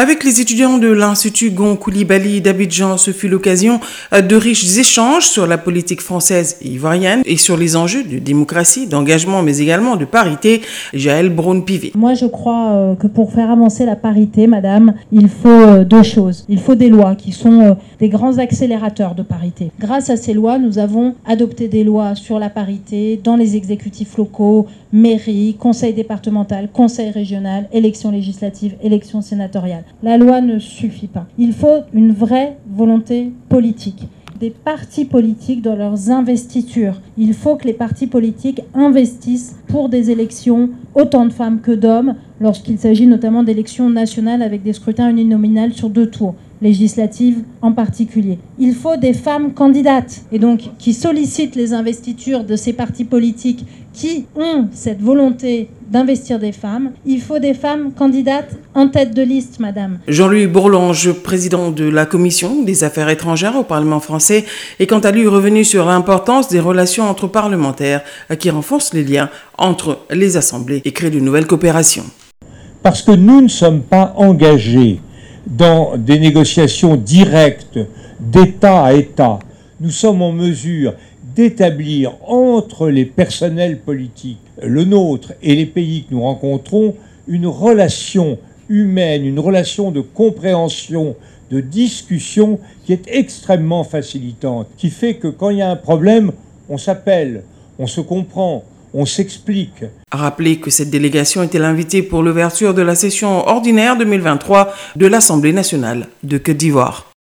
Avec les étudiants de l'Institut Gon Coulibaly d'Abidjan, ce fut l'occasion de riches échanges sur la politique française et ivoirienne et sur les enjeux de démocratie, d'engagement, mais également de parité. Jaël Braun-Pivet. Moi, je crois que pour faire avancer la parité, madame, il faut deux choses. Il faut des lois qui sont des grands accélérateurs de parité. Grâce à ces lois, nous avons adopté des lois sur la parité dans les exécutifs locaux, mairies, conseil départemental, conseil régional, élections législatives, élections sénatoriales. La loi ne suffit pas. Il faut une vraie volonté politique. Des partis politiques dans leurs investitures. Il faut que les partis politiques investissent pour des élections autant de femmes que d'hommes, lorsqu'il s'agit notamment d'élections nationales avec des scrutins uninominales sur 2 tours, législatives en particulier. Il faut des femmes candidates, et donc qui sollicitent les investitures de ces partis politiques qui ont cette volonté d'investir des femmes. Il faut des femmes candidates en tête de liste, madame. Jean-Louis Bourlange, président de la Commission des Affaires étrangères au Parlement français, est quant à lui revenu sur l'importance des relations entre parlementaires qui renforcent les liens entre les assemblées et créent de nouvelles coopérations. Parce que nous ne sommes pas engagés dans des négociations directes d'État à État. Nous sommes en mesure d'établir entre les personnels politiques, le nôtre et les pays que nous rencontrons, une relation humaine, une relation de compréhension, de discussion qui est extrêmement facilitante, qui fait que quand il y a un problème, on s'appelle, on se comprend, on s'explique. Rappelez que cette délégation était l'invitée pour l'ouverture de la session ordinaire 2023 de l'Assemblée nationale de Côte d'Ivoire.